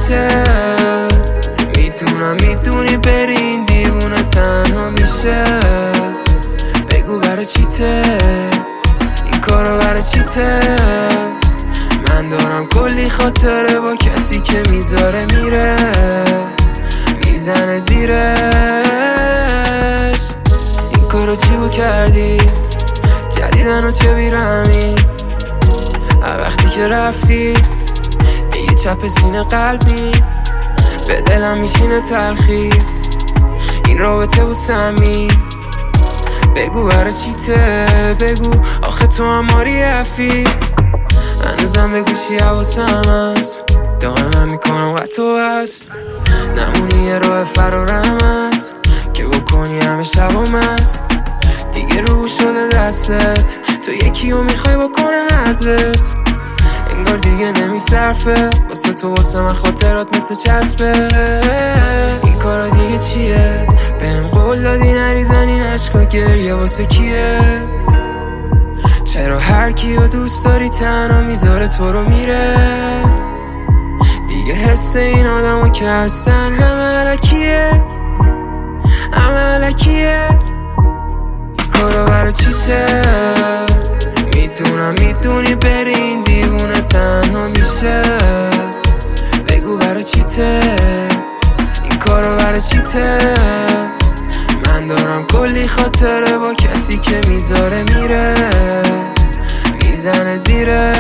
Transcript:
چیته؟ میدونی بری این دیوونه تنها میشه. بگو برای چیته؟ این کارو برای چیته؟ من دارم کلی خاطره با کسی که میذاره میره، میزنه زیرش. این کارو چی بود کردی؟ جدیدن و چه بیرمی؟ وقتی که رفتی دیگه چپ سینه قلبی، به دلم میشینه تلخی. این رابطه بود سمی، بگو برای چیته؟ بگو آخه تو هم ماری افی. هنوزم بگو چی حواسم هست، دائما میکنم و تو هست. نمونی یه راه فرارم هست که بکنی همه شبام هست. دیگه رو شده دستت، تو یکی رو میخوای بکنه حذفت. انگار دیگه نمیصرفه واسه تو، واسه من خاطرات مثل چسبه. این کارا دیگه چیه؟ بهم قول دادی نریزن این عشقا، گریه واسه کیه؟ چرا هر کیو دوست داری تنها میذاره تو رو میره؟ دیگه حس این آدمو که هستن همه علکیه، همه علکیه. این کارا برای چیته؟ میدونی بری این دیوونه تنها میشه. بگو برای چیته؟ این کارو برای چیته؟ من دارم کلی خاطره با کسی که میذاره میره، میزنه زیره.